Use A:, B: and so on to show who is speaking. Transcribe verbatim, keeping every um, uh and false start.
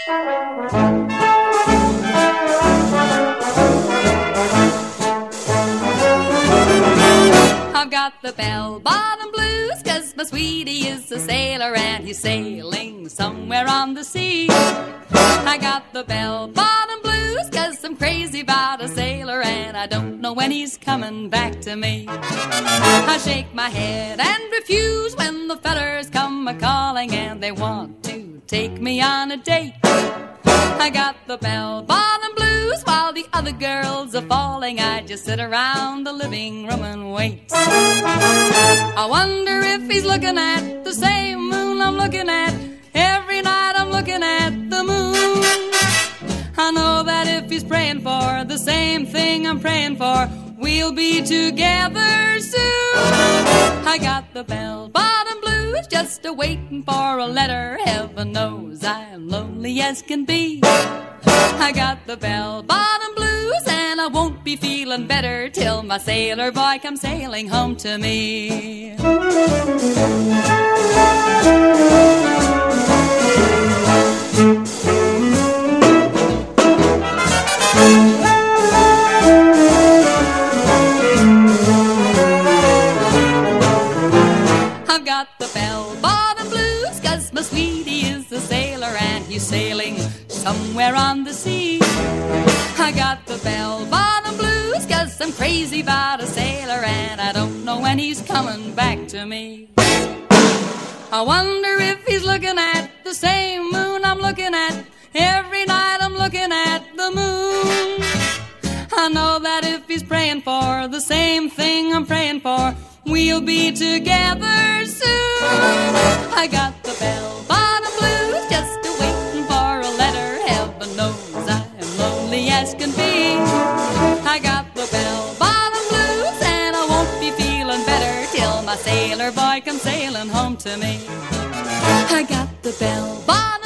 A: I've got the bell-bottom blues, 'cause my sweetie is a sailor and he's sailing somewhere on the sea. I got the bell-bottom blues, 'cause I'm crazy about a sailor and I don't know when he's coming back to me. I shake my head and refuse when the fellers come a-calling and they want to take me on a date. I got the bell-bottom blues while the other girls are falling. I just sit around the living room and wait. I wonder if he's looking at the same moon I'm looking at. Every night I'm looking at the moon. I know that if he's praying for the same thing I'm praying for, we'll be together soon. I got the bell-bottom blues, just a-waiting for a letter. Heaven knows I'm lonely as can be. I got the bell-bottom blues, and I won't be feeling better till my sailor boy comes sailing home to me. I've got the bell-bottom blues, 'cause my sweetie is a sailor and he's sailing somewhere on the sea. I got the bell-bottom blues, 'cause I'm crazy about a sailor and I don't know when he's coming back to me. I wonder if he's looking at the same moon I'm looking at. Every night I'm looking at the moon. I know that if he's praying for the same thing I'm praying for, we'll be together soon. I got the bell-bottom blues, just a-waiting for a letter. Heaven knows I'm lonely as can be. I got the bell-bottom blues, and I won't be feeling better till my sailor boy comes sailing home to me. I got the bell-bottom